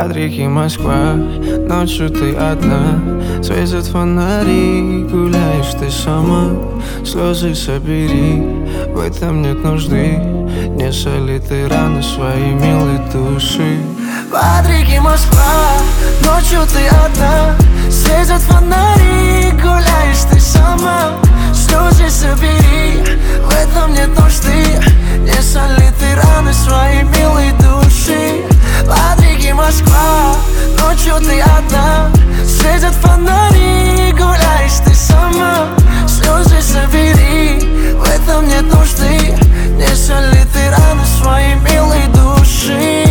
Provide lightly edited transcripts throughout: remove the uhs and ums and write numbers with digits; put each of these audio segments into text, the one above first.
Под реки Москва, ночью ты одна. Светят фонари, гуляешь ты сама. Слезы собери, в этом нет нужды. Не соли ты раны своей милой души. Под реки Москва, ночью ты одна. Светят фонари, гуляешь ты сама. Слезы собери, в этом нет нужды. Не соли ты раны своей милой души. Под реки Москва, ночью ты одна. Светят фонари, гуляешь ты сама. Слезы собери, в этом нет нужды. Не соли ты раны своей милой души.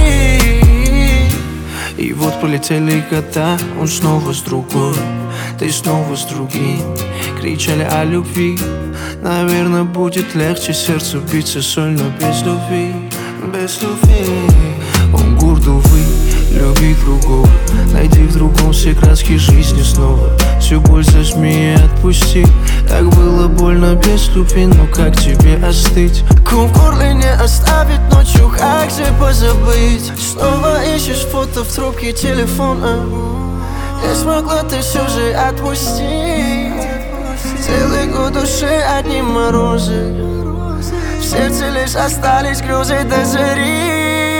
И вот полетели года, он снова с другой, ты снова с другим. Кричали о любви, наверное, будет легче сердцу биться сольно без любви. Без любви. Он горд, увы, люби другого. Найди в другом все краски жизни снова. Всю боль зажми и отпусти. Так было больно без любви, но как тебе остыть? Ком в горле не оставить ночью, как же позабыть? Снова ищешь фото в трубке телефона. Не смогла ты все же отпустить. Целый год душе одни морозы. В сердце лишь остались грезы до зари.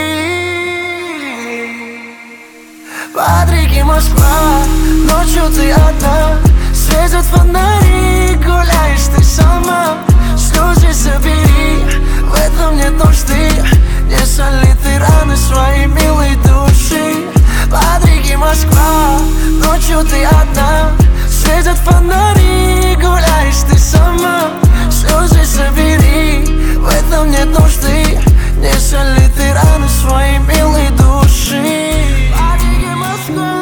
Под реки Москва, ночью ты одна. Светят фонари, гуляешь ты сама. Слезы собери, в этом нет нужды. Не соли ты раны своей милой души. Под реки Москва, ночью ты одна. Светят фонари, гуляешь ты сама. Слезы собери, в этом нет нужды. Не соли ты раны своей милой души. Под реки Москва,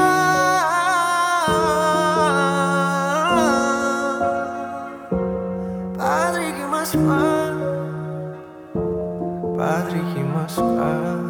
под реки Москва, Под реки Москва.